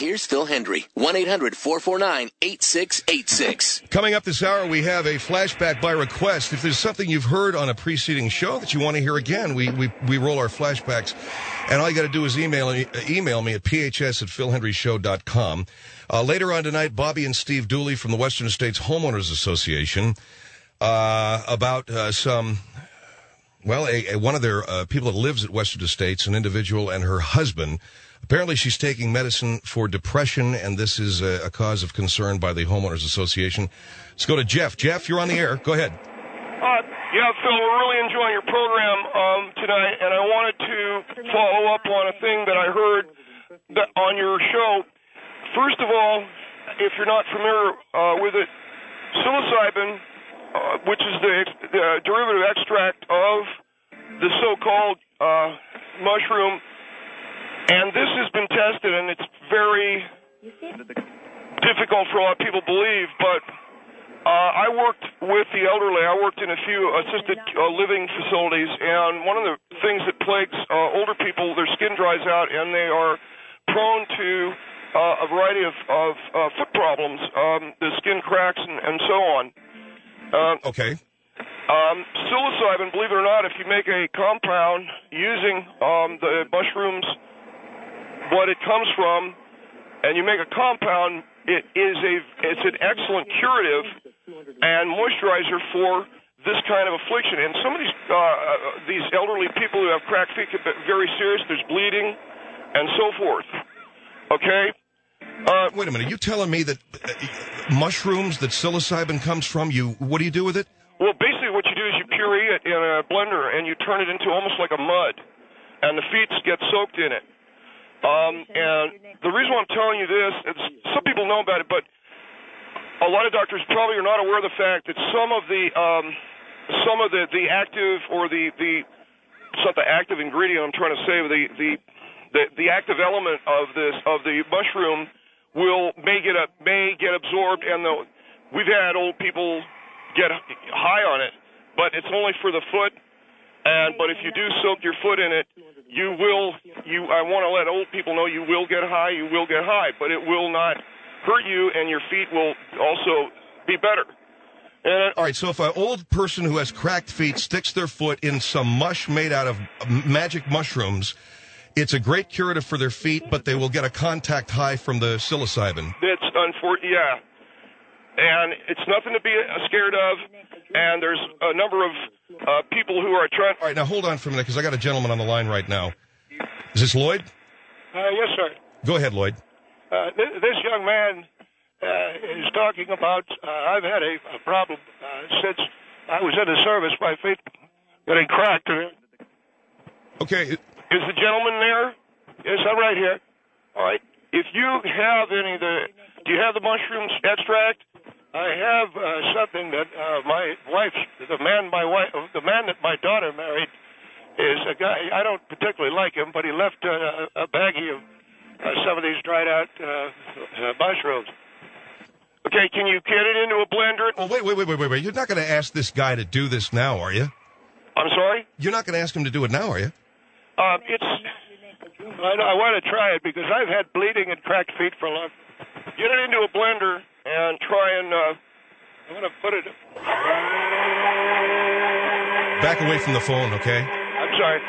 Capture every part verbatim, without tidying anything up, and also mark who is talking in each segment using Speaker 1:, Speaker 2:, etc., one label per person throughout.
Speaker 1: Here's Phil Hendry, one eight hundred four four nine eight six eight six.
Speaker 2: Coming up this hour, we have a flashback by request. If there's something you've heard on a preceding show that you want to hear again, we we, we roll our flashbacks. And all you got to do is email, email me at p h s at phil hendry show dot com. Uh, later on tonight, Bobby and Steve Dooley from the Western States Homeowners Association uh, about uh, some, well, a, a, one of their uh, people that lives at Western Estates, an individual and her husband. Apparently she's taking medicine for depression, and this is a, a cause of concern by the Homeowners Association. Let's go to Jeff. Jeff, you're on the air. Go ahead.
Speaker 3: Uh, yeah, Phil, we're really enjoying your program um, tonight, and I wanted to follow up on a thing that I heard that on your show. First of all, if you're not familiar uh, with it, psilocybin, uh, which is the, the derivative extract of the so-called uh, mushroom, and this has been tested, and it's very difficult for a lot of people to believe, but uh, I worked with the elderly. I worked in a few assisted uh, living facilities, and one of the things that plagues uh, older people, their skin dries out, and they are prone to uh, a variety of, of uh, foot problems. Um, the skin cracks and, and so on. Uh,
Speaker 2: okay.
Speaker 3: Um, psilocybin, believe it or not, if you make a compound using um, the mushrooms, what it comes from, and you make a compound, it is a it's an excellent curative and moisturizer for this kind of affliction. And some of these uh, these elderly people who have cracked feet get very serious. There's bleeding and so forth. Okay. Uh,
Speaker 2: Wait a minute. Are you telling me that uh, mushrooms that psilocybin comes from? You what do you do with it?
Speaker 3: Well, basically, what you do is you puree it in a blender and you turn it into almost like a mud, and the feet get soaked in it. Um, and the reason why I'm telling you this is some people know about it, but a lot of doctors probably are not aware of the fact that some of the um, some of the, the active or the, the it's not the active ingredient I'm trying to say, the the the, the active element of this of the mushroom will may get a, may get absorbed, and the, we've had old people get high on it, but it's only for the foot. And but if you do soak your foot in it, you will. You I want to let old people know you will get high. You will get high, but it will not hurt you, and your feet will also be better. And
Speaker 2: all right. So if an old person who has cracked feet sticks their foot in some mush made out of magic mushrooms, it's a great curative for their feet, but they will get a contact high from the psilocybin.
Speaker 3: It's unfortunate. Yeah. And it's nothing to be scared of, and there's a number of uh, people who are trying...
Speaker 2: All right, now hold on for a minute, because I got a gentleman on the line right now. Is this Lloyd?
Speaker 4: Uh, yes, sir.
Speaker 2: Go ahead, Lloyd.
Speaker 4: Uh, th- this young man uh, is talking about... Uh, I've had a, a problem uh, since I was in the service. My feet getting cracked.
Speaker 2: Okay.
Speaker 4: Is the gentleman there? Yes, I'm right here. All right. If you have any of the... Do you have the mushrooms extract? I have uh, something that uh, my wife, the man my wife, the man that my daughter married, is a guy. I don't particularly like him, but he left uh, a baggie of uh, some of these dried out uh, uh, mushrooms.
Speaker 3: Okay, can you get it into a blender?
Speaker 2: Oh, wait, wait, wait, wait, wait, wait. You're not going to ask this guy to do this now, are you?
Speaker 3: I'm sorry?
Speaker 2: You're not going to ask him to do it now, are you?
Speaker 3: Uh, it's.
Speaker 4: I, I want to try it because I've had bleeding and cracked feet for a long time.
Speaker 3: Get it into a blender and try and, uh,
Speaker 4: I'm going to put it...
Speaker 2: Back away from the phone, okay?
Speaker 4: I'm sorry.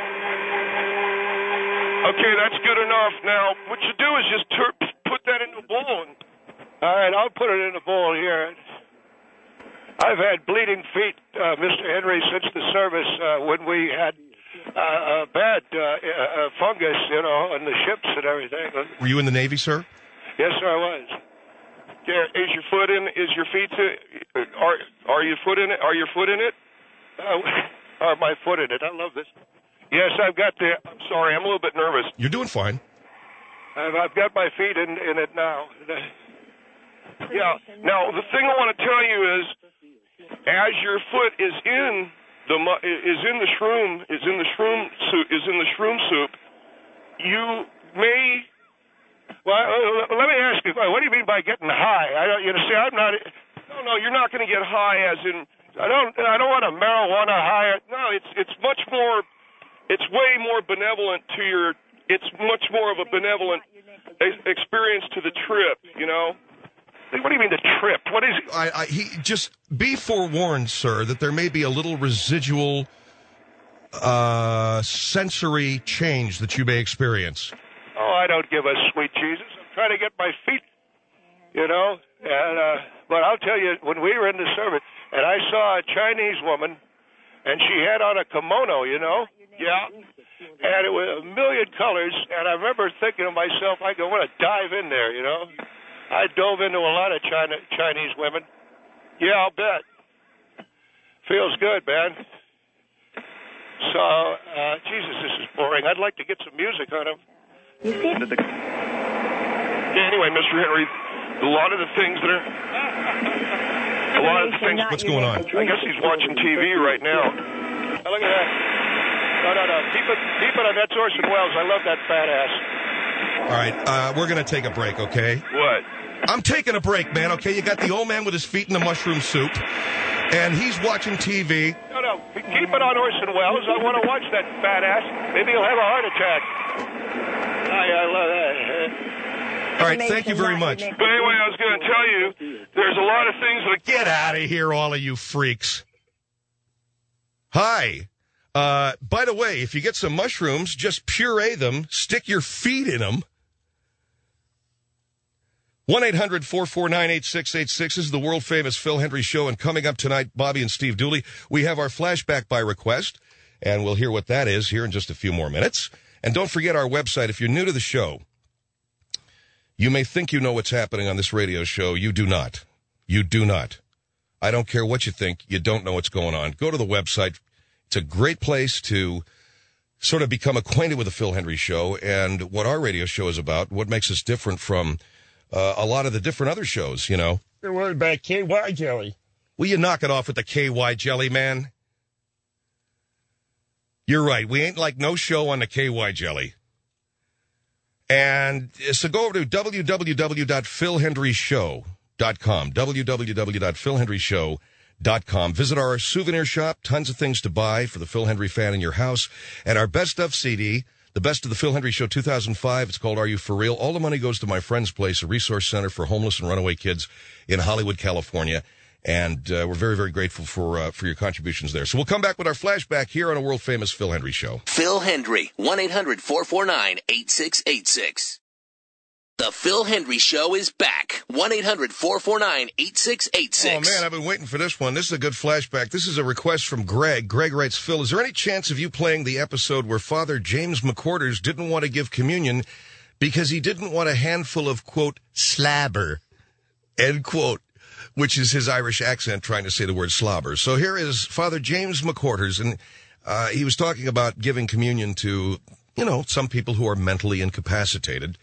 Speaker 3: Okay, that's good enough. Now, what you do is just tur- put that in a bowl. And...
Speaker 4: All right, I'll put it in a bowl here. I've had bleeding feet, uh, Mister Henry, since the service uh, when we had uh, a bad uh, uh, fungus, you know, on the ships and everything.
Speaker 2: Were you in the Navy, sir?
Speaker 4: Yes, sir, I was.
Speaker 3: Yeah, is your foot in? Is your feet? To, are are your foot in it? Are your foot in it?
Speaker 4: Uh, are my foot in it? I love this.
Speaker 3: Yes, I've got the. I'm sorry, I'm a little bit nervous.
Speaker 2: You're doing fine.
Speaker 4: I've, I've got my feet in in it now.
Speaker 3: Yeah. Now the thing I want to tell you is, as your foot is in the is in the shroom is in the shroom soup is in the shroom soup, you may.
Speaker 4: Well, uh, let me ask you, what do you mean by getting high? I don't, you know, see, I'm not.
Speaker 3: No, no, you're not going to get high. As in, I don't, I don't want a marijuana high. No, it's, it's much more. It's way more benevolent to your. It's much more of a benevolent experience to the trip, you know? What do you mean the trip? What is it?
Speaker 2: I, I, he just be forewarned, sir, that there may be a little residual uh, sensory change that you may experience.
Speaker 3: Oh, I don't give a sweet Jesus. I'm trying to get my feet, you know. And uh, but I'll tell you, when we were in the service, and I saw a Chinese woman, and she had on a kimono, you know. Yeah. And it was a million colors, and I remember thinking to myself, I go, I want to dive in there, you know. I dove into a lot of China, Chinese women. Yeah, I'll bet. Feels good, man. So, uh, Jesus, this is boring. I'd like to get some music on him.
Speaker 5: You see?
Speaker 3: Yeah, anyway, Mister Henry, a lot of the things that are... A lot of the things...
Speaker 2: What's going on?
Speaker 3: I guess he's watching T V right now. Oh, look at that. No, no, no. Keep it, keep it on. That's Orson Welles. I love that fat ass.
Speaker 2: All right, uh, we're going to take a break, okay?
Speaker 3: What?
Speaker 2: I'm taking a break, man, okay? You got the old man with his feet in the mushroom soup, and he's watching T V.
Speaker 3: No, no, keep it on Orson Welles. I want to watch that fat ass. Maybe he'll have a heart attack. I, I love that.
Speaker 2: All right, thank you very much.
Speaker 3: But anyway, I was going to tell you, there's a lot of things that...
Speaker 2: Get out of here, all of you freaks. Hi. Uh, by the way, if you get some mushrooms, just puree them, stick your feet in them. one eight hundred four four nine eight six eight six is the world-famous Phil Hendry Show, and coming up tonight, Bobby and Steve Dooley, we have our flashback by request, and we'll hear what that is here in just a few more minutes. And don't forget our website. If you're new to the show, you may think you know what's happening on this radio show. You do not. You do not. I don't care what you think. You don't know what's going on. Go to the website. It's a great place to sort of become acquainted with the Phil Hendry Show and what our radio show is about, what makes us different from uh, a lot of the different other shows, you know.
Speaker 6: You're worried about K Y jelly.
Speaker 2: Will you knock it off with the K Y jelly, man? You're right. We ain't like no show on the K Y jelly. And so go over to w w w dot phil hendry show dot com, w w w dot phil hendry show dot com. Visit our souvenir shop, tons of things to buy for the Phil Hendry fan in your house. And our Best Of C D, the Best of the Phil Hendry Show two thousand five, it's called Are You For Real? All the money goes to my friend's place, a resource center for homeless and runaway kids in Hollywood, California. And uh, we're very, very grateful for uh, for your contributions there. So we'll come back with our flashback here on a world-famous Phil Hendry Show.
Speaker 1: Phil Hendry, one eight hundred four four nine eight six eight six. The Phil Hendry Show is back. one eight hundred four four nine eight six eight six.
Speaker 2: Oh, man, I've been waiting for this one. This is a good flashback. This is a request from Greg. Greg writes, Phil, is there any chance of you playing the episode where Father James McQuarters didn't want to give communion because he didn't want a handful of, quote, slabber, end quote, which is his Irish accent trying to say the word slobber. So here is Father James McQuarters, and uh, he was talking about giving communion to, you know, some people who are mentally incapacitated.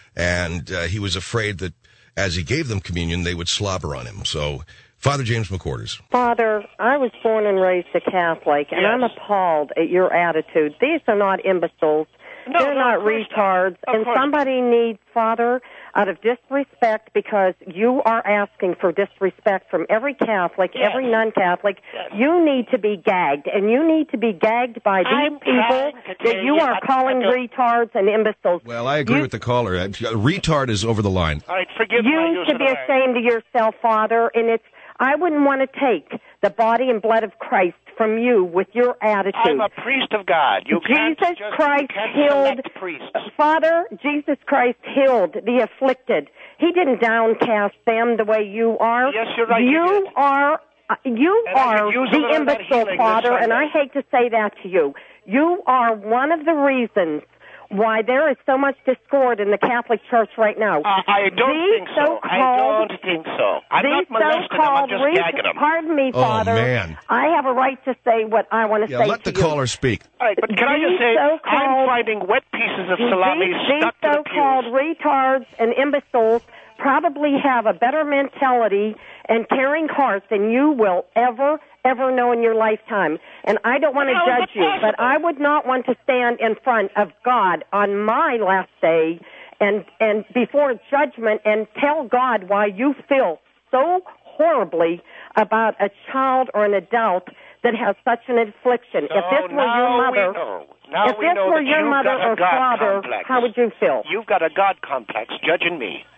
Speaker 2: And uh, he was afraid that as he gave them communion, they would slobber on him. So, Father James McQuarters.
Speaker 5: Father, I was born and raised a Catholic, and
Speaker 3: Yes.
Speaker 5: I'm appalled at your attitude. These are not imbeciles.
Speaker 3: No,
Speaker 5: They're
Speaker 3: no,
Speaker 5: not
Speaker 3: of course
Speaker 5: retards.
Speaker 3: not. Of
Speaker 5: And
Speaker 3: course
Speaker 5: somebody needs, Father, out of disrespect, because you are asking for disrespect from every Catholic,
Speaker 3: Yes.
Speaker 5: every non-Catholic.
Speaker 3: Yes.
Speaker 5: You need to be gagged, and you need to be gagged by these
Speaker 3: I'm
Speaker 5: people
Speaker 3: trying to
Speaker 5: that
Speaker 3: tell
Speaker 5: you
Speaker 3: you,
Speaker 5: are
Speaker 3: I-
Speaker 5: calling
Speaker 3: I don't-
Speaker 5: retards and imbeciles.
Speaker 7: Well, I agree
Speaker 5: You-
Speaker 7: with the caller. Uh, Retard is over the line.
Speaker 3: All right, forgive my
Speaker 5: You
Speaker 3: use
Speaker 5: should
Speaker 3: of
Speaker 5: be
Speaker 3: the word.
Speaker 5: ashamed of yourself, Father, and it's, I wouldn't want to take the body and blood of Christ from you with your attitude.
Speaker 3: I'm a priest of God. You can't
Speaker 5: Jesus
Speaker 3: just,
Speaker 5: Christ
Speaker 3: you can't
Speaker 5: healed,
Speaker 3: select priests.
Speaker 5: Father, Jesus Christ healed the afflicted. He didn't downcast them the way you are.
Speaker 3: Yes, you're right, he
Speaker 5: You
Speaker 3: did.
Speaker 5: are, uh, you
Speaker 3: And I
Speaker 5: are
Speaker 3: could use a
Speaker 5: the
Speaker 3: little of that
Speaker 5: imbecile,
Speaker 3: healing this
Speaker 5: Father, and I
Speaker 3: Sunday.
Speaker 5: hate to say that to you. You are one of the reasons why there is so much discord in the Catholic Church right now.
Speaker 3: Uh, I don't
Speaker 5: These
Speaker 3: think so. I
Speaker 5: so-called-
Speaker 3: don't think so. I'm
Speaker 5: These
Speaker 3: not molesting them. I'm
Speaker 5: so-called
Speaker 3: just
Speaker 5: re-
Speaker 3: gagging them.
Speaker 5: Pardon me,
Speaker 2: Oh,
Speaker 5: Father.
Speaker 2: man.
Speaker 5: I have a right to say what I want to
Speaker 7: Yeah,
Speaker 5: say
Speaker 7: let
Speaker 5: to
Speaker 7: the
Speaker 5: you.
Speaker 7: caller speak.
Speaker 3: All right, but can I
Speaker 5: These
Speaker 3: just say, I'm
Speaker 5: so-called-
Speaker 3: finding wet pieces of salami
Speaker 5: These, these
Speaker 3: stuck to the
Speaker 5: so-called
Speaker 3: pews.
Speaker 5: retards and imbeciles probably have a better mentality and caring heart than you will ever, ever know in your lifetime. And I don't want to
Speaker 3: How is
Speaker 5: judge
Speaker 3: it
Speaker 5: you, but
Speaker 3: possible?
Speaker 5: I would not want to stand in front of God on my last day and, and before judgment and tell God why you feel so horribly about a child or an adult that has such an affliction.
Speaker 3: So
Speaker 5: if this were
Speaker 3: now
Speaker 5: your
Speaker 3: we
Speaker 5: mother,
Speaker 3: know. Now
Speaker 5: if
Speaker 3: we
Speaker 5: this
Speaker 3: know
Speaker 5: were
Speaker 3: that
Speaker 5: your
Speaker 3: you've
Speaker 5: mother
Speaker 3: got a
Speaker 5: or
Speaker 3: God
Speaker 5: father,
Speaker 3: complex.
Speaker 5: how would you feel?
Speaker 3: You've got a God complex judging me.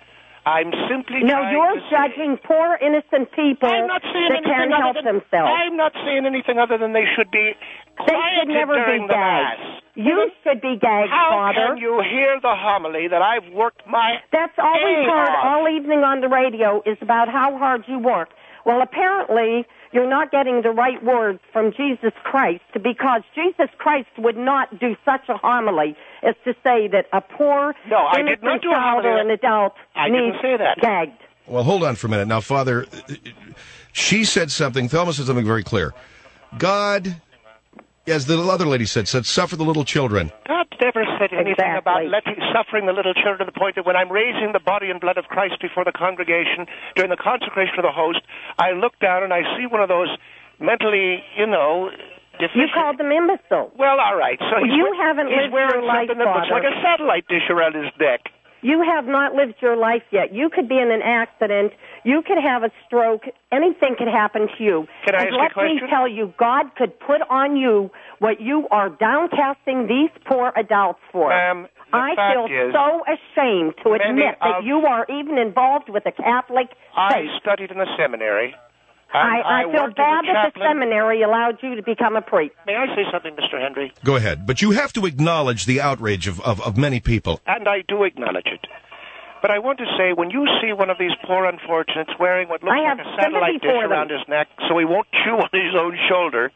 Speaker 4: I'm simply
Speaker 5: No,
Speaker 4: trying
Speaker 5: you're
Speaker 4: to say-
Speaker 5: judging poor, innocent people
Speaker 4: I'm not saying
Speaker 5: that
Speaker 4: anything
Speaker 5: can't
Speaker 4: other
Speaker 5: help
Speaker 4: than,
Speaker 5: themselves.
Speaker 4: I'm not saying anything other than they should be
Speaker 5: They should
Speaker 4: quieted
Speaker 5: never
Speaker 4: during
Speaker 5: be
Speaker 4: the
Speaker 5: gagged.
Speaker 4: Mass.
Speaker 5: You should be gagged,
Speaker 4: How
Speaker 5: Father.
Speaker 4: can you hear the homily that I've worked my
Speaker 5: That's all we've
Speaker 4: A
Speaker 5: heard
Speaker 4: on?
Speaker 5: all evening on the radio is about how hard you work. Well, apparently, you're not getting the right words from Jesus Christ, because Jesus Christ would not do such a homily as to say that a poor,
Speaker 4: No, I did
Speaker 5: innocent
Speaker 4: not do a
Speaker 5: child
Speaker 4: homily.
Speaker 5: or an adult
Speaker 4: I didn't
Speaker 5: needs
Speaker 4: say that.
Speaker 5: gagged.
Speaker 7: Well, hold on for a minute. Now, Father, she said something, Thelma said something very clear. God, as the other lady said, said, suffer the little children.
Speaker 4: God never said anything
Speaker 5: Exactly.
Speaker 4: about letting suffering the little children to the point that when I'm raising the body and blood of Christ before the congregation during the consecration of the host, I look down and I see one of those mentally, you know, deficient.
Speaker 5: You called them imbecile.
Speaker 4: Well, all right. So he's,
Speaker 5: You
Speaker 4: we-
Speaker 5: haven't
Speaker 4: he's
Speaker 5: lived
Speaker 4: wearing
Speaker 5: your life,
Speaker 4: something that looks
Speaker 5: Father.
Speaker 4: like a satellite dish around his neck.
Speaker 5: You have not lived your life yet. You could be in an accident. You could have a stroke. Anything could happen to you.
Speaker 4: Can I
Speaker 5: and
Speaker 4: ask
Speaker 5: let
Speaker 4: a question?
Speaker 5: me tell you, God could put on you what you are downcasting these poor adults for.
Speaker 4: Ma'am, the
Speaker 5: I
Speaker 4: fact
Speaker 5: feel
Speaker 4: is,
Speaker 5: so ashamed to
Speaker 4: many
Speaker 5: admit that
Speaker 4: of-
Speaker 5: you are even involved with a Catholic
Speaker 4: I
Speaker 5: faith.
Speaker 4: studied in the seminary.
Speaker 5: I,
Speaker 4: and
Speaker 5: I, feel
Speaker 4: worked as a
Speaker 5: bad that the
Speaker 4: chaplain.
Speaker 5: seminary allowed you to become a priest.
Speaker 4: May I say something, Mister Henry?
Speaker 7: Go ahead. But you have to acknowledge the outrage of, of, of many people.
Speaker 4: And I do acknowledge it. But I want to say, when you see one of these poor unfortunates wearing what looks
Speaker 5: I
Speaker 4: like
Speaker 5: have
Speaker 4: a satellite
Speaker 5: sympathy
Speaker 4: dish
Speaker 5: for them.
Speaker 4: around his neck so he won't chew on his own shoulder,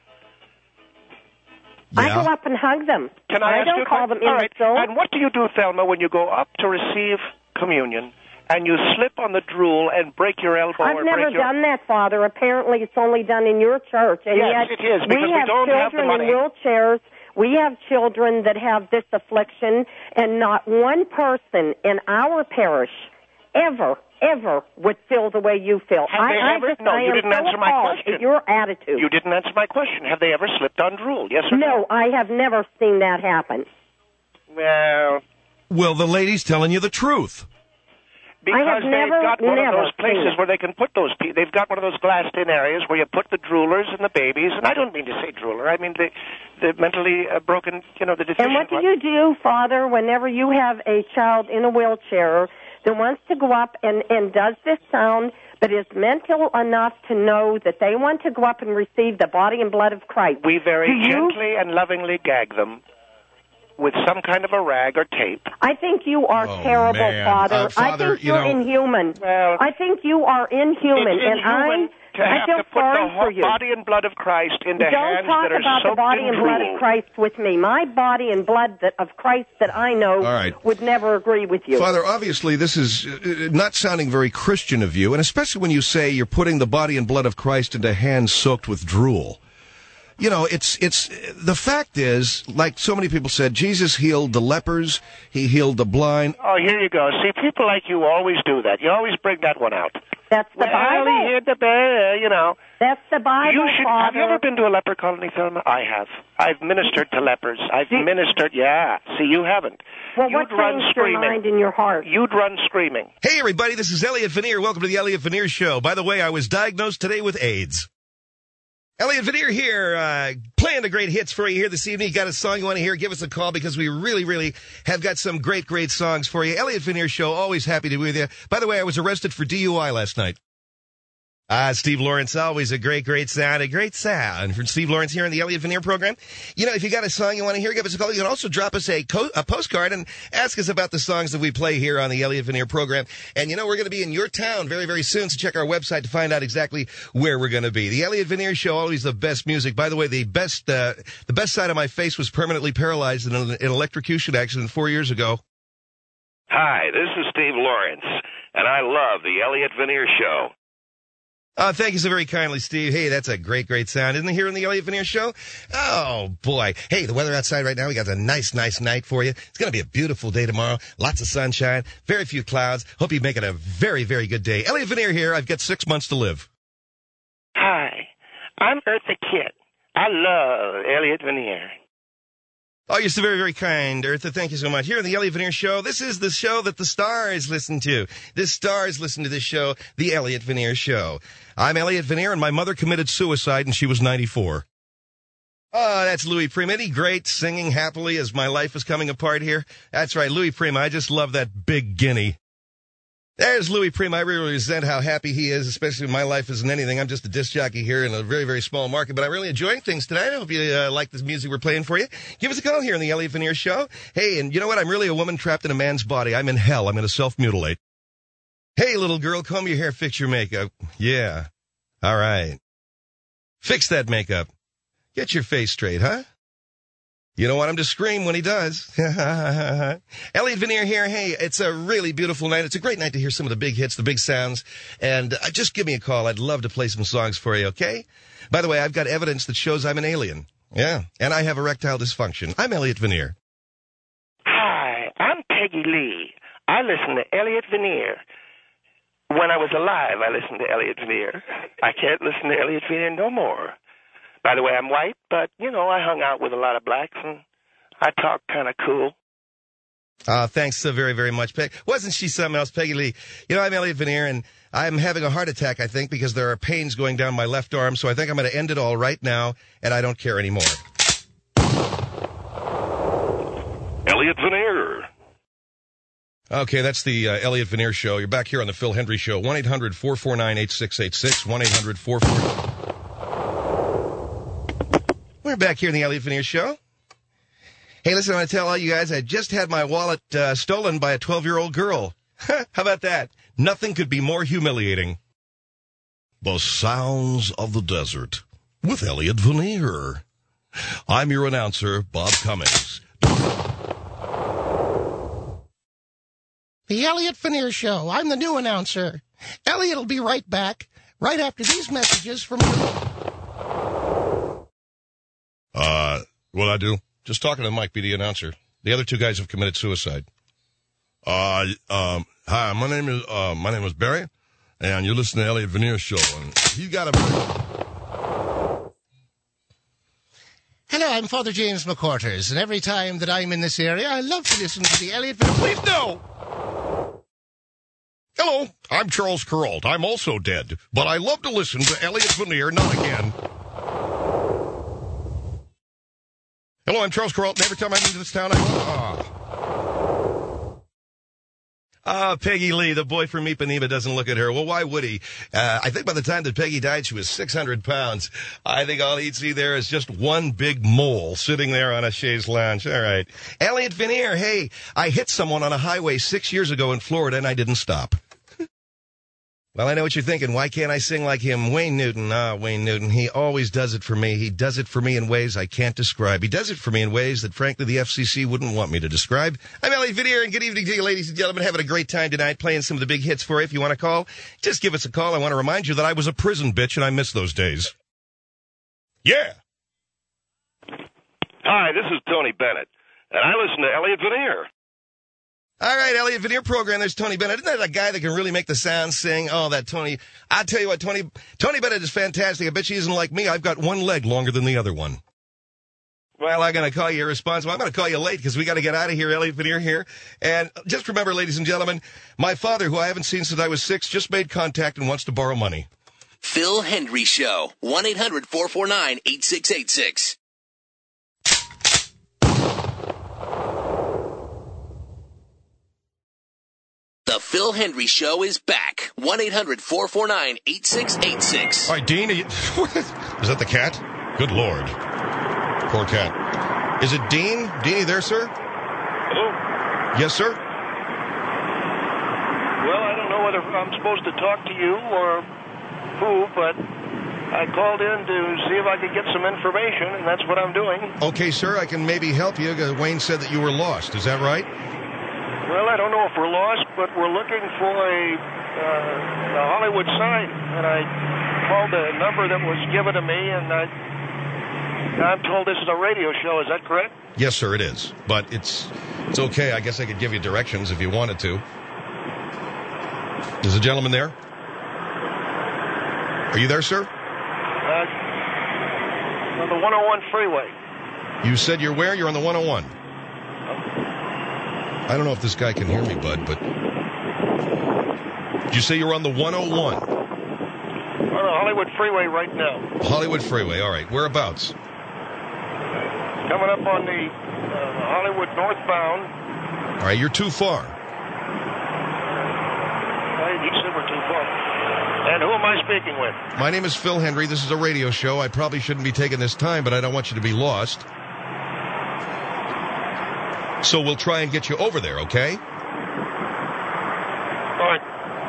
Speaker 5: I
Speaker 7: Yeah.
Speaker 5: go up and hug them.
Speaker 4: can I,
Speaker 5: I
Speaker 4: ask
Speaker 5: don't
Speaker 4: you a
Speaker 5: call
Speaker 4: question?
Speaker 5: them
Speaker 4: All right.
Speaker 5: imbecile.
Speaker 4: And what do you do, Thelma, when you go up to receive communion and you slip on the drool and break your elbow
Speaker 5: I've
Speaker 4: or
Speaker 5: never
Speaker 4: break your...
Speaker 5: done that, Father. Apparently, it's only done in your church. And
Speaker 4: Yes,
Speaker 5: yet,
Speaker 4: it is, because
Speaker 5: we
Speaker 4: we
Speaker 5: have
Speaker 4: don't have the
Speaker 5: children
Speaker 4: money.
Speaker 5: in wheelchairs. We have children that have this affliction, and not one person in our parish ever, ever would feel the way you feel.
Speaker 4: Have
Speaker 5: I,
Speaker 4: they
Speaker 5: I
Speaker 4: ever-
Speaker 5: just,
Speaker 4: no,
Speaker 5: I
Speaker 4: you
Speaker 5: am
Speaker 4: didn't
Speaker 5: so
Speaker 4: answer my
Speaker 5: appalled
Speaker 4: question.
Speaker 5: at your attitude.
Speaker 4: You didn't answer my question. Have they ever slipped on drool? Yes or
Speaker 5: No, I have never seen that happen.
Speaker 4: Well,
Speaker 7: Well, the lady's telling you the truth.
Speaker 4: because
Speaker 5: I have
Speaker 4: they've
Speaker 5: never,
Speaker 4: got one
Speaker 5: never
Speaker 4: of those places
Speaker 5: seen it.
Speaker 4: where they can put those people. They've got one of those glassed-in areas where you put the droolers and the babies. And I don't mean to say drooler. I mean the the mentally uh, broken, you know, the deficient
Speaker 5: And what do
Speaker 4: ones.
Speaker 5: you do, Father, whenever you have a child in a wheelchair that wants to go up and, and does this sound, but is mental enough to know that they want to go up and receive the body and blood of Christ?
Speaker 4: We very
Speaker 5: Do you-
Speaker 4: gently and lovingly gag them with some kind of a rag or tape.
Speaker 5: I think you are
Speaker 7: Oh,
Speaker 5: terrible,
Speaker 7: man.
Speaker 5: Father.
Speaker 7: Uh, Father,
Speaker 5: I think
Speaker 7: you
Speaker 5: you're
Speaker 7: know-
Speaker 5: inhuman.
Speaker 4: Well,
Speaker 5: I think you are inhuman,
Speaker 4: it's
Speaker 5: and
Speaker 4: inhuman
Speaker 5: I,
Speaker 4: to
Speaker 5: I
Speaker 4: have
Speaker 5: feel
Speaker 4: to put
Speaker 5: sorry
Speaker 4: the
Speaker 5: for
Speaker 4: whole
Speaker 5: you.
Speaker 4: body and blood of Christ into
Speaker 5: Don't
Speaker 4: hands
Speaker 5: talk
Speaker 4: that are
Speaker 5: about the
Speaker 4: soaked
Speaker 5: body
Speaker 4: in
Speaker 5: and blood
Speaker 4: drool.
Speaker 5: of Christ with me. My body and blood that, of Christ that I know
Speaker 7: All right.
Speaker 5: would never agree with you.
Speaker 7: Father, obviously, this is uh, not sounding very Christian of you, and especially when you say you're putting the body and blood of Christ into hands soaked with drool. You know, it's, it's, the fact is, like so many people said, Jesus healed the lepers, he healed the blind.
Speaker 4: Oh, here you go. See, people like you always do that. You always bring that one out.
Speaker 5: That's the
Speaker 4: well,
Speaker 5: Bible.
Speaker 4: he hit the bear, you know.
Speaker 5: That's the Bible,
Speaker 4: You should,
Speaker 5: Father.
Speaker 4: have you ever been to a leper colony, Thelma? I have. I've ministered to lepers. I've
Speaker 5: See-
Speaker 4: ministered, yeah. See, you haven't.
Speaker 5: Well,
Speaker 4: You'd
Speaker 5: what
Speaker 4: run
Speaker 5: changed your
Speaker 4: screaming.
Speaker 5: mind and your heart?
Speaker 4: You'd run screaming.
Speaker 7: Hey, everybody, this is Elliot Veneer. Welcome to the Elliot Veneer Show. By the way, I was diagnosed today with AIDS. Elliot Veneer here, uh, playing the great hits for you here this evening. You got a song you want to hear? Give us a call because we really, really have got some great, great songs for you. Elliot Veneer Show, always happy to be with you. By the way, I was arrested for D U I last night. Ah, Steve Lawrence, always a great, great sound, a great sound from Steve Lawrence here on the Elliot Veneer program. You know, if you got a song you want to hear, give us a call. You can also drop us a, co- a postcard and ask us about the songs that we play here on the Elliot Veneer program. And you know, we're going to be in your town very, very soon, so check our website to find out exactly where we're going to be. The Elliot Veneer Show, always the best music. By the way, the best, uh, the best side of my face was permanently paralyzed in an, an electrocution accident four years ago.
Speaker 8: Hi, this is Steve Lawrence, and I love the Elliot Veneer Show.
Speaker 7: Oh, thank you so very kindly, Steve. Hey, that's a great, great sound. Isn't it here in the Elliot Veneer Show? Oh, boy. Hey, the weather outside right now, we got a nice, nice night for you. It's going to be a beautiful day tomorrow. Lots of sunshine, very few clouds. Hope you make it a very, very good day. Elliot Veneer here. I've got six months to live.
Speaker 4: Hi, I'm Eartha Kitt. I love Elliot Veneer.
Speaker 7: Oh, you're so very, very kind, Eartha. Thank you so much. Here on the Elliot Veneer Show, this is the show that the stars listen to. The stars listen to this show, the Elliot Veneer Show. I'm Elliot Veneer, and my mother committed suicide, and she was ninety-four. Oh, that's Louis Prima. Isn't he great, singing happily as my life is coming apart here? That's right, Louis Prima. I just love that big guinea.
Speaker 2: There's Louis Prima. I really resent how happy he is, especially when my life isn't anything. I'm just a disc jockey here in a very, very small market, but I'm really enjoying things tonight. I hope you uh, like this music we're playing for you. Give us a call here on the Elliot Veneer Show. Hey, and you know what? I'm really a woman trapped in a man's body. I'm in hell. I'm going to self-mutilate. Hey, little girl, comb your hair, fix your makeup. Yeah. All right. Fix that makeup. Get your face straight, huh? You don't want him to scream when he does. Elliot Veneer here. Hey, it's a really beautiful night. It's a great night to hear some of the big hits, the big sounds. And uh, just give me a call. I'd love to play some songs for you, okay? By the way, I've got evidence that shows I'm an alien. Yeah. And I have erectile dysfunction. I'm Elliot Veneer.
Speaker 9: Hi, I'm Peggy Lee. I listen to Elliot Veneer. When I was alive, I listened to Elliot Veneer. I can't listen to Elliot Veneer no more. By the way, I'm white, but, you know, I hung out with a lot of blacks, and I talk kind of cool.
Speaker 2: Uh, thanks so very, very much, Peg. Wasn't she something else, Peggy Lee? You know, I'm Elliot Veneer, and I'm having a heart attack, I think, because there are pains going down my left arm, so I think I'm going to end it all right now, and I don't care anymore.
Speaker 8: Elliot Veneer.
Speaker 2: Okay, that's the uh, Elliot Veneer Show. You're back here on the Phil Hendry Show. one eight hundred four four nine eight six eight six. one eight hundred four four nine We're back here in the Elliot Veneer Show. Hey, listen, I want to tell all you guys, I just had my wallet uh, stolen by a twelve-year-old girl. How about that? Nothing could be more humiliating. The Sounds of the Desert with Elliot Veneer. I'm your announcer, Bob Cummings.
Speaker 10: The Elliot Veneer Show. I'm the new announcer. Elliot will be right back, right after these messages from your...
Speaker 2: Uh, what I do? Just talking to Mike, be the announcer. The other two guys have committed suicide. Uh, um, hi, my name is, uh, my name is Barry, and you're listening to Elliot Veneer Show, and he's got a...
Speaker 10: Hello, I'm Father James McQuarters, and every time that I'm in this area, I love to listen to the Elliot Veneer...
Speaker 2: Please, no! Hello, I'm Charles Kuralt. I'm also dead, but I love to listen to Elliot Veneer, not again. Hello, I'm Charles Kuralt, and every time I'm into this town, I... Ah, oh, Peggy Lee, the boy from Ipanema doesn't look at her. Well, why would he? Uh, I think by the time that Peggy died, she was six hundred pounds. I think all he'd see there is just one big mole sitting there on a chaise lounge. All right. Elliot Veneer, hey, I hit someone on a highway six years ago in Florida, and I didn't stop. Well, I know what you're thinking. Why can't I sing like him? Wayne Newton. Ah, Wayne Newton. He always does it for me. He does it for me in ways I can't describe. He does it for me in ways that, frankly, the F C C wouldn't want me to describe. I'm Elliot Veneer, and good evening to you, ladies and gentlemen. Having a great time tonight, playing some of the big hits for you. If you want to call, just give us a call. I want to remind you that I was a prison bitch, and I miss those days. Yeah.
Speaker 8: Hi, this is Tony Bennett, and I listen to Elliot Veneer.
Speaker 2: All right, Elliot Veneer program. There's Tony Bennett. Isn't that a guy that can really make the sound sing? Oh, that Tony. I tell you what, Tony, Tony Bennett is fantastic. I bet she isn't like me. I've got one leg longer than the other one. Well, I'm going to call you irresponsible. I'm going to call you late because we got to get out of here. Elliot Veneer here. And just remember, ladies and gentlemen, my father, who I haven't seen since I was six, just made contact and wants to borrow money.
Speaker 1: Phil Hendry Show. one eight hundred four four nine eight six eight six. The Phil Hendry Show is back. one eight hundred four four nine eight six eight six.
Speaker 2: All right, Dean, are you, is that the cat? Good Lord. Poor cat. Is it Dean? Dean, you there, sir?
Speaker 4: Hello?
Speaker 2: Yes, sir?
Speaker 4: Well, I don't know whether I'm supposed to talk to you or who, but I called in to see if I could get some information, and that's what I'm doing.
Speaker 2: Okay, sir, I can maybe help you. Uh, Wayne said that you were lost. Is that right?
Speaker 4: Well, I don't know if we're lost, but we're looking for a, uh, a Hollywood sign, and I called the number that was given to me, and I, I'm told this is a radio show. Is that correct?
Speaker 2: Yes, sir, it is. But it's it's okay. I guess I could give you directions if you wanted to. Is the gentleman there? Are you there, sir?
Speaker 4: Uh, on the one oh one freeway.
Speaker 2: You said you're where? You're on the one oh one. I don't know if this guy can hear me, bud, but... Did you say you're on the one oh one?
Speaker 4: On the Hollywood freeway right now.
Speaker 2: Hollywood freeway, all right. Whereabouts?
Speaker 4: Coming up on the uh, Hollywood northbound.
Speaker 2: All right, you're too far.
Speaker 4: He said we're too far. And who am I speaking with?
Speaker 2: My name is Phil Hendry. This is a radio show. I probably shouldn't be taking this time, but I don't want you to be lost. So we'll try and get you over there, okay?
Speaker 4: All right.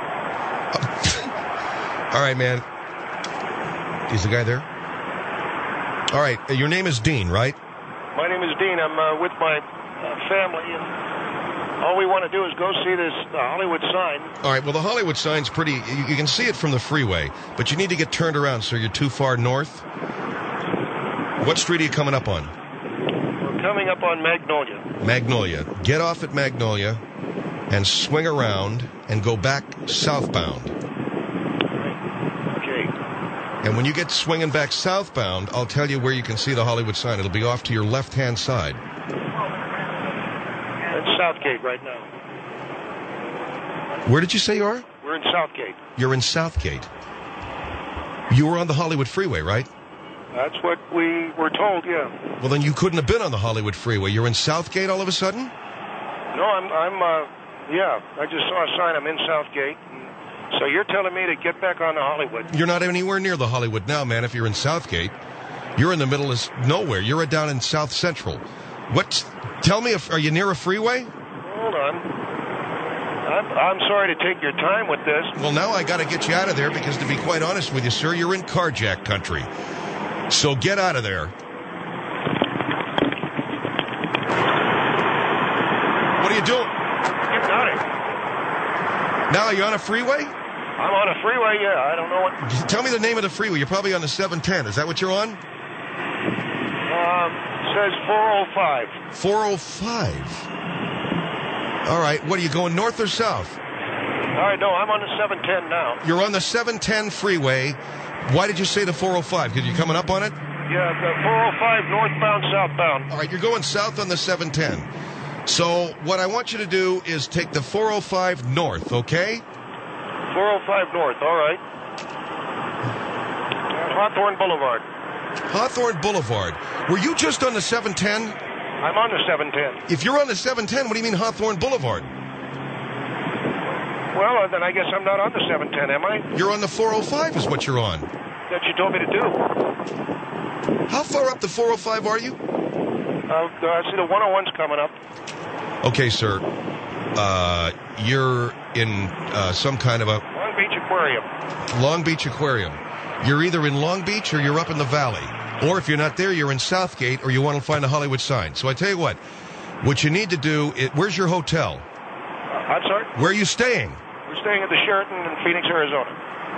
Speaker 2: All right, man. Is the guy there? All right. Your name is Dean, right?
Speaker 4: My name is Dean. I'm uh, with my uh, family, and all we want to do is go see this uh, Hollywood sign.
Speaker 2: All right. Well, the Hollywood sign's pretty... You, you can see it from the freeway, but you need to get turned around, so you're too far north. What street are you coming up on?
Speaker 4: We're coming up on Magnolia.
Speaker 2: Magnolia. Get off at Magnolia and swing around and go back southbound.
Speaker 4: Okay.
Speaker 2: And when you get swinging back southbound, I'll tell you where you can see the Hollywood sign. It'll be off to your left-hand side.
Speaker 4: We're in Southgate right now.
Speaker 2: Where did you say you are?
Speaker 4: We're in Southgate.
Speaker 2: You're in Southgate. You were on the Hollywood freeway, right?
Speaker 4: That's what we were told, yeah.
Speaker 2: Well, then you couldn't have been on the Hollywood freeway. You're in Southgate all of a sudden?
Speaker 4: No, I'm, I'm, uh, yeah, I just saw a sign. I'm in Southgate. So you're telling me to get back on the Hollywood?
Speaker 2: You're not anywhere near the Hollywood now, man, if you're in Southgate. You're in the middle of nowhere. You're down in South Central. What? Tell me, if, are you near a freeway?
Speaker 4: Hold on. I'm, I'm sorry to take your time with this.
Speaker 2: Well, now I got to get you out of there because, to be quite honest with you, sir, you're in carjack country. So get out of there. What are you doing?
Speaker 4: Get out of here.
Speaker 2: Now, are you on a freeway?
Speaker 4: I'm on a freeway, yeah. I don't know what...
Speaker 2: Tell me the name of the freeway. You're probably on the seven ten. Is that what you're on?
Speaker 4: Um, says four oh five.
Speaker 2: four oh five. All right. What, are you going north or south?
Speaker 4: All right, no, I'm on the seven ten now.
Speaker 2: You're on the seven ten freeway. Why did you say the four oh five? Because you're coming up on it?
Speaker 4: Yeah, the four oh five northbound, southbound.
Speaker 2: All right, you're going south on the seven ten. So what I want you to do is take the four oh five north, okay?
Speaker 4: four oh five north, all right. Hawthorne Boulevard.
Speaker 2: Hawthorne Boulevard. Were you just on the seven ten?
Speaker 4: I'm on the seven ten.
Speaker 2: If you're on the seven ten, what do you mean Hawthorne Boulevard?
Speaker 4: Well, then I guess I'm not on the seven ten, am I?
Speaker 2: You're on the four oh five is what you're on.
Speaker 4: That you told me to do.
Speaker 2: How far up the four oh five are you?
Speaker 4: Uh, I see the one oh one's coming up.
Speaker 2: Okay, sir. Uh, you're in uh, some kind of a...
Speaker 4: Long Beach Aquarium.
Speaker 2: Long Beach Aquarium. You're either in Long Beach or you're up in the valley. Or if you're not there, you're in Southgate or you want to find a Hollywood sign. So I tell you what, what you need to do, is, where's your hotel?
Speaker 4: Uh, I'm sorry?
Speaker 2: Where are you staying?
Speaker 4: We're staying at the Sheraton in Phoenix, Arizona.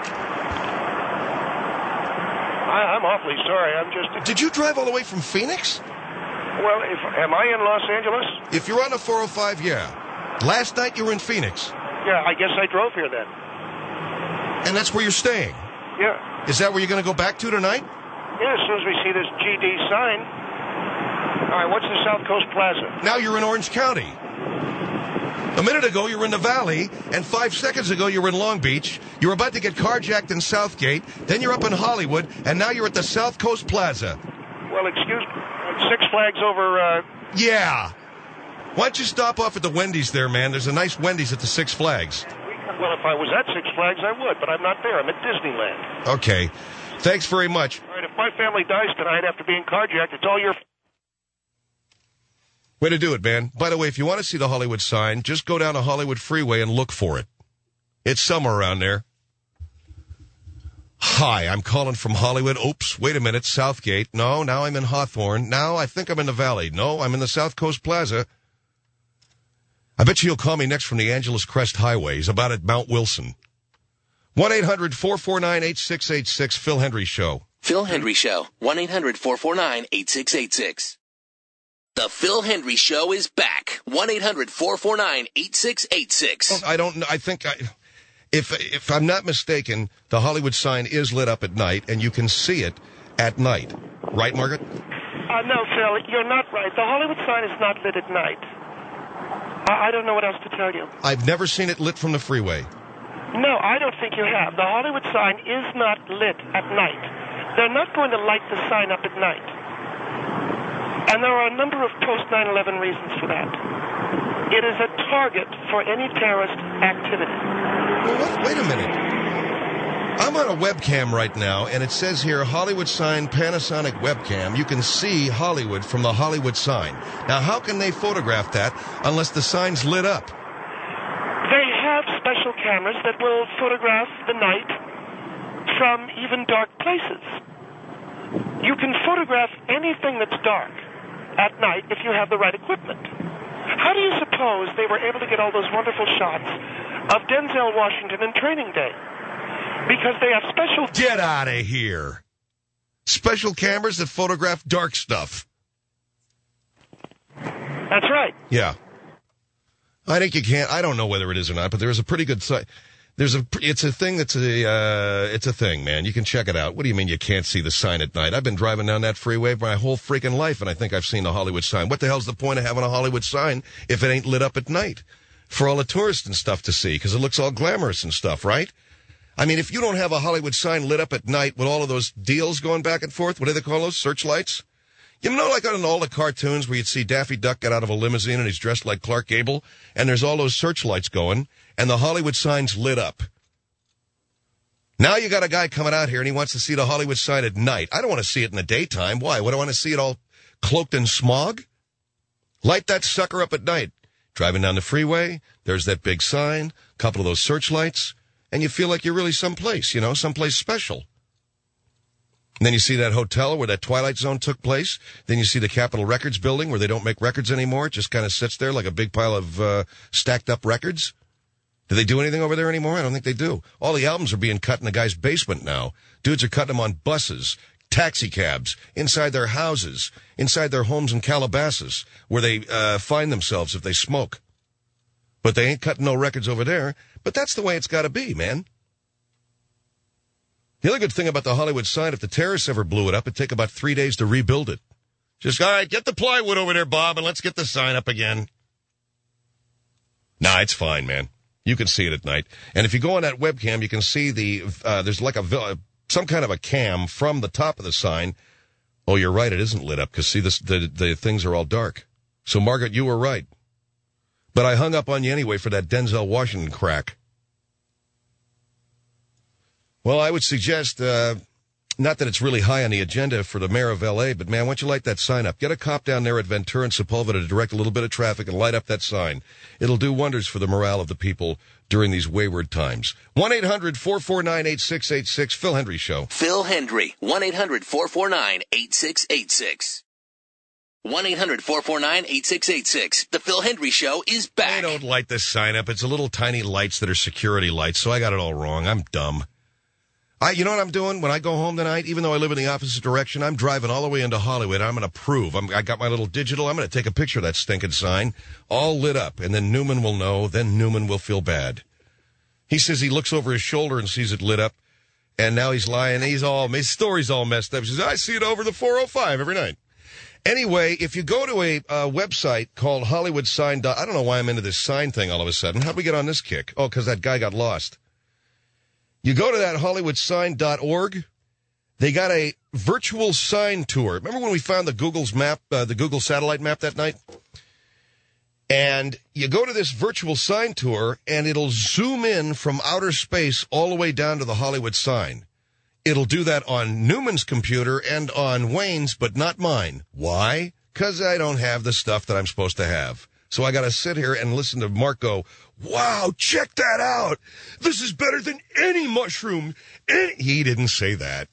Speaker 4: I, I'm awfully sorry. I'm just...
Speaker 2: Did you drive all the way from Phoenix?
Speaker 4: Well, if, am I in Los Angeles?
Speaker 2: If you're on the four oh five, yeah. Last night you were in Phoenix.
Speaker 4: Yeah, I guess I drove here then.
Speaker 2: And that's where you're staying?
Speaker 4: Yeah.
Speaker 2: Is that where you're going to go back to tonight?
Speaker 4: Yeah, as soon as we see this G D sign. All right, what's the South Coast Plaza?
Speaker 2: Now you're in Orange County. A minute ago, you were in the Valley, and five seconds ago, you were in Long Beach. You were about to get carjacked in Southgate. Then you're up in Hollywood, and now you're at the South Coast Plaza.
Speaker 4: Well, excuse me. Six Flags over, uh...
Speaker 2: Yeah. Why don't you stop off at the Wendy's there, man? There's a nice Wendy's at the Six Flags.
Speaker 4: Well, if I was at Six Flags, I would, but I'm not there. I'm at Disneyland.
Speaker 2: Okay. Thanks very much.
Speaker 4: All right, if my family dies tonight after being carjacked, it's all your...
Speaker 2: Way to do it, man. By the way, if you want to see the Hollywood sign, just go down to Hollywood Freeway and look for it. It's somewhere around there. Hi, I'm calling from Hollywood. Oops, wait a minute, Southgate. No, now I'm in Hawthorne. Now I think I'm in the Valley. No, I'm in the South Coast Plaza. I bet you you'll call me next from the Angeles Crest Highway. He's about at Mount Wilson. one eight hundred four four nine eight six eight six, Phil Hendry Show.
Speaker 1: Phil Hendry Show, one eight hundred four four nine eight six eight six. The Phil Hendry Show is back. one eight hundred four four nine eight six eight six.
Speaker 2: I don't know. I think I... If if I'm not mistaken, the Hollywood sign is lit up at night, and you can see it at night. Right, Margaret?
Speaker 9: Uh, no, Phil, you're not right. The Hollywood sign is not lit at night. I, I don't know what else to tell you.
Speaker 2: I've never seen it lit from the freeway.
Speaker 9: No, I don't think you have. The Hollywood sign is not lit at night. They're not going to light the sign up at night. And there are a number of post nine eleven reasons for that. It is a target for any terrorist activity.
Speaker 2: Well, what, Wait a minute. I'm on a webcam right now, and it says here, Hollywood sign, Panasonic webcam. You can see Hollywood from the Hollywood sign. Now, how can they photograph that unless the sign's lit up?
Speaker 9: They have special cameras that will photograph the night from even dark places. You can photograph anything that's dark at night if you have the right equipment. How do you suppose they were able to get all those wonderful shots of Denzel Washington in Training Day? Because they have special...
Speaker 2: Get out of here. Special cameras that photograph dark stuff.
Speaker 9: That's right.
Speaker 2: Yeah. I think you can't... I don't know whether it is or not, but there's a pretty good site. There's a... It's a thing that's a... Uh, it's a thing, man. You can check it out. What do you mean you can't see the sign at night? I've been driving down that freeway my whole freaking life, and I think I've seen the Hollywood sign. What the hell's the point of having a Hollywood sign if it ain't lit up at night? For all the tourists and stuff to see, because it looks all glamorous and stuff, right? I mean, if you don't have a Hollywood sign lit up at night with all of those deals going back and forth, what do they call those? Searchlights? You know, like on all the cartoons where you'd see Daffy Duck get out of a limousine and he's dressed like Clark Gable, and there's all those searchlights going, and the Hollywood sign's lit up. Now you got a guy coming out here and he wants to see the Hollywood sign at night. I don't want to see it in the daytime. Why? What, do I want to see it all cloaked in smog? Light that sucker up at night. Driving down the freeway, there's that big sign, a couple of those searchlights, and you feel like you're really someplace, you know, someplace special. And then you see that hotel where that Twilight Zone took place. Then you see the Capitol Records building where they don't make records anymore. It just kind of sits there like a big pile of uh, stacked up records. Do they do anything over there anymore? I don't think they do. All the albums are being cut in the guy's basement now. Dudes are cutting them on buses, taxi cabs, inside their houses, inside their homes in Calabasas, where they uh, find themselves if they smoke. But they ain't cutting no records over there. But that's the way it's got to be, man. The other good thing about the Hollywood sign, if the terrorists ever blew it up, it'd take about three days to rebuild it. Just, all right, get the plywood over there, Bob, and let's get the sign up again. Nah, it's fine, man. You can see it at night. And if you go on that webcam, you can see the, uh, there's like a, some kind of a cam from the top of the sign. Oh, you're right, it isn't lit up, because see, this, the, the things are all dark. So, Margaret, you were right. But I hung up on you anyway for that Denzel Washington crack. Well, I would suggest, uh, not that it's really high on the agenda for the mayor of L A, but man, why don't you light that sign up? Get a cop down there at Ventura and Sepulveda to direct a little bit of traffic and light up that sign. It'll do wonders for the morale of the people during these wayward times. one eight hundred four four nine eight six eight six, Phil Hendry Show.
Speaker 1: Phil Hendry, one eight hundred four four nine eight six eight six. one eight hundred four four nine eight six eight six. The Phil Hendry Show is back.
Speaker 2: I don't light this sign up. It's a little tiny lights that are security lights, so I got it all wrong. I'm dumb. I, you know what I'm doing when I go home tonight? Even though I live in the opposite direction, I'm driving all the way into Hollywood. I'm going to prove. I'm, I got my little digital. I'm going to take a picture of that stinking sign, all lit up, and then Newman will know. Then Newman will feel bad. He says he looks over his shoulder and sees it lit up, and now he's lying. He's all, his story's all messed up. He says, I see it over the four oh five every night. Anyway, if you go to a uh, website called Hollywood Sign, I don't know why I'm into this sign thing all of a sudden. How'd we get on this kick? Oh, because that guy got lost. You go to that Hollywood sign dot org. They got a virtual sign tour. Remember when we found the Google's map, uh, the Google satellite map that night? And you go to this virtual sign tour, and it'll zoom in from outer space all the way down to the Hollywood sign. It'll do that on Newman's computer and on Wayne's, but not mine. Why? Because I don't have the stuff that I'm supposed to have. So I got to sit here and listen to Mark go, wow, check that out. This is better than any mushroom. Any... He didn't say that.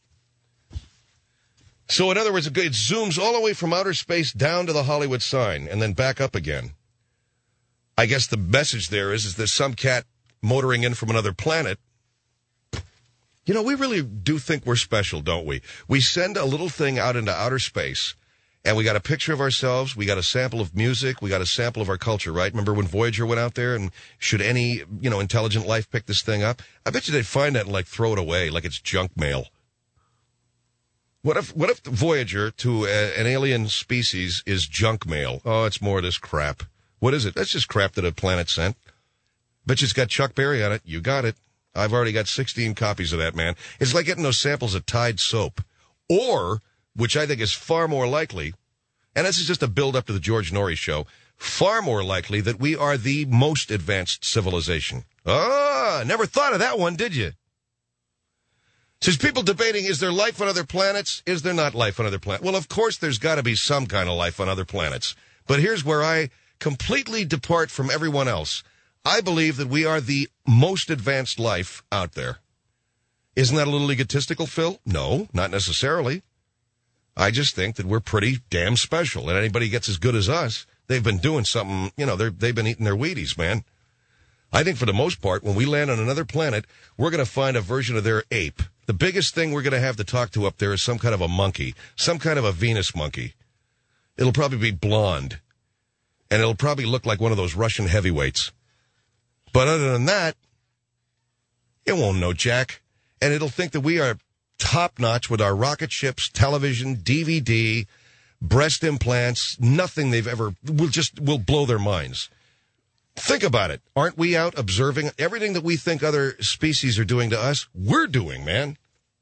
Speaker 2: So in other words, it zooms all the way from outer space down to the Hollywood sign and then back up again. I guess the message there is, is there's some cat motoring in from another planet. You know, we really do think we're special, don't we? We send a little thing out into outer space, and we got a picture of ourselves, we got a sample of music, we got a sample of our culture, right? Remember when Voyager went out there, and should any, you know, intelligent life pick this thing up? I bet you they'd find that and, like, throw it away like it's junk mail. What if, what if Voyager to a, an alien species is junk mail? Oh, it's more of this crap. What is it? That's just crap that a planet sent. Bet you it's got Chuck Berry on it. You got it. I've already got sixteen copies of that, man. It's like getting those samples of Tide soap. Or, which I think is far more likely, and this is just a build-up to the George Norrie show, far more likely that we are the most advanced civilization. Ah, Huh, never thought of that one, did you? So there's people debating, is there life on other planets? Is there not life on other planets? Well, of course there's got to be some kind of life on other planets. But here's where I completely depart from everyone else. I believe that we are the most advanced life out there. Isn't that a little egotistical, Phil? No, not necessarily. I just think that we're pretty damn special. And anybody gets as good as us, they've been doing something, you know, they're, they've been eating their Wheaties, man. I think for the most part, when we land on another planet, we're going to find a version of their ape. The biggest thing we're going to have to talk to up there is some kind of a monkey, some kind of a Venus monkey. It'll probably be blonde, and it'll probably look like one of those Russian heavyweights. But other than that, it won't know jack, and it'll think that we are top-notch with our rocket ships, television, D V D, breast implants, nothing they've ever, will just, will blow their minds. Think about it. Aren't we out observing everything that we think other species are doing to us? We're doing, man.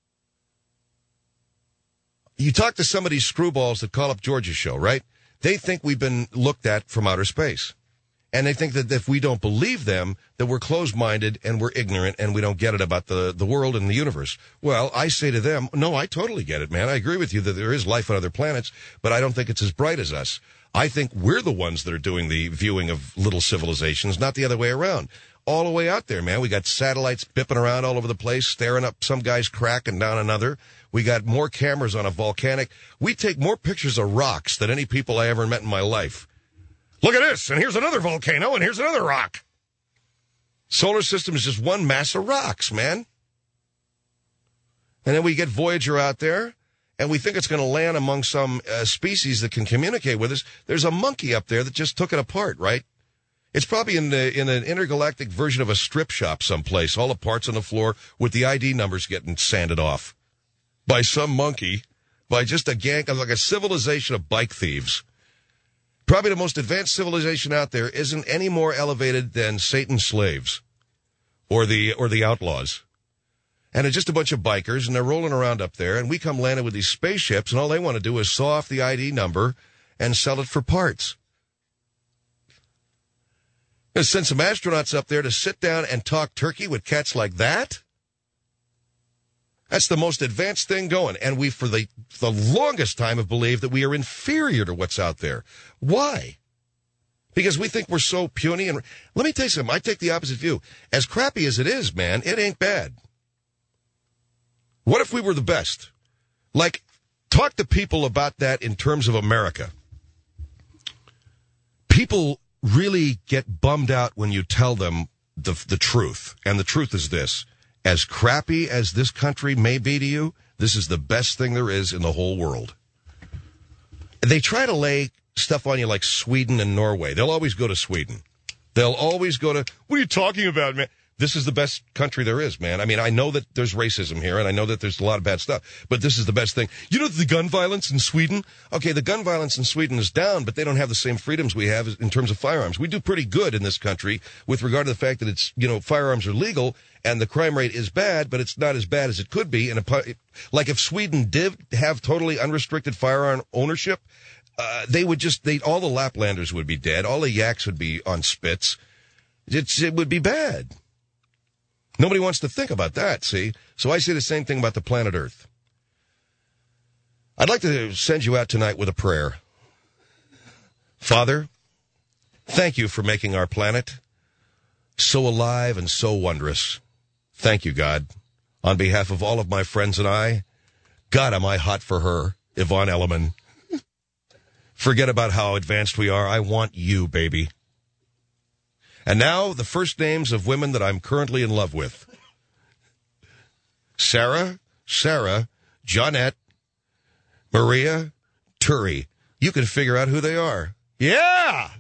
Speaker 2: You talk to some of these screwballs that call up George's show, right? They think we've been looked at from outer space. And they think that if we don't believe them, that we're closed-minded and we're ignorant and we don't get it about the, the world and the universe. Well, I say to them, no, I totally get it, man. I agree with you that there is life on other planets, but I don't think it's as bright as us. I think we're the ones that are doing the viewing of little civilizations, not the other way around. All the way out there, man. We got satellites bipping around all over the place, staring up some guy's crack and down another. We got more cameras on a volcanic. We take more pictures of rocks than any people I ever met in my life. Look at this, and here's another volcano, and here's another rock. Solar system is just one mass of rocks, man. And then we get Voyager out there, and we think it's going to land among some uh, species that can communicate with us. There's a monkey up there that just took it apart, right? It's probably in the in an intergalactic version of a strip shop someplace, all the parts on the floor with the I D numbers getting sanded off by some monkey, by just a gang of like a civilization of bike thieves. Probably the most advanced civilization out there isn't any more elevated than Satan's slaves or the or the outlaws. And it's just a bunch of bikers, and they're rolling around up there, and we come landed with these spaceships, and all they want to do is saw off the I D number and sell it for parts. Gonna send some astronauts up there to sit down and talk turkey with cats like that? That's the most advanced thing going, and we, for the, the longest time, have believed that we are inferior to what's out there. Why? Because we think we're so puny, and let me tell you something, I take the opposite view. As crappy as it is, man, it ain't bad. What if we were the best? Like, talk to people about that in terms of America. People really get bummed out when you tell them the the truth, and the truth is this. As crappy as this country may be to you, this is the best thing there is in the whole world. They try to lay stuff on you like Sweden and Norway. They'll always go to Sweden. They'll always go to, what are you talking about, man? This is the best country there is, man. I mean, I know that there's racism here, and I know that there's a lot of bad stuff, but this is the best thing. You know the gun violence in Sweden? Okay, the gun violence in Sweden is down, but they don't have the same freedoms we have in terms of firearms. We do pretty good in this country with regard to the fact that it's, you know, firearms are legal, and the crime rate is bad, but it's not as bad as it could be. And a, like if Sweden did have totally unrestricted firearm ownership, uh, they would just, they all the Laplanders would be dead. All the yaks would be on spits. It's, it would be bad. Nobody wants to think about that, see? So I say the same thing about the planet Earth. I'd like to send you out tonight with a prayer. Father, thank you for making our planet so alive and so wondrous. Thank you, God. On behalf of all of my friends and I, God, am I hot for her, Yvonne Elliman. Forget about how advanced we are. I want you, baby. And now, the first names of women that I'm currently in love with. Sarah, Sarah, Johnette, Maria, Turi. You can figure out who they are. Yeah!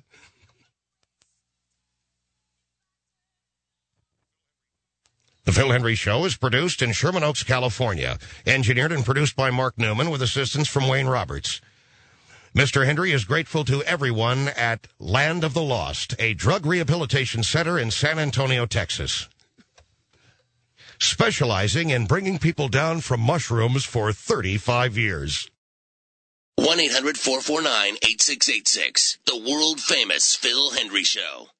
Speaker 2: The Phil Henry Show is produced in Sherman Oaks, California. Engineered and produced by Mark Newman with assistance from Wayne Roberts. Mister Hendry is grateful to everyone at Land of the Lost, a drug rehabilitation center in San Antonio, Texas, specializing in bringing people down from mushrooms for thirty-five years.
Speaker 1: one eight hundred four four nine eight six eight six, the world-famous Phil Henry Show.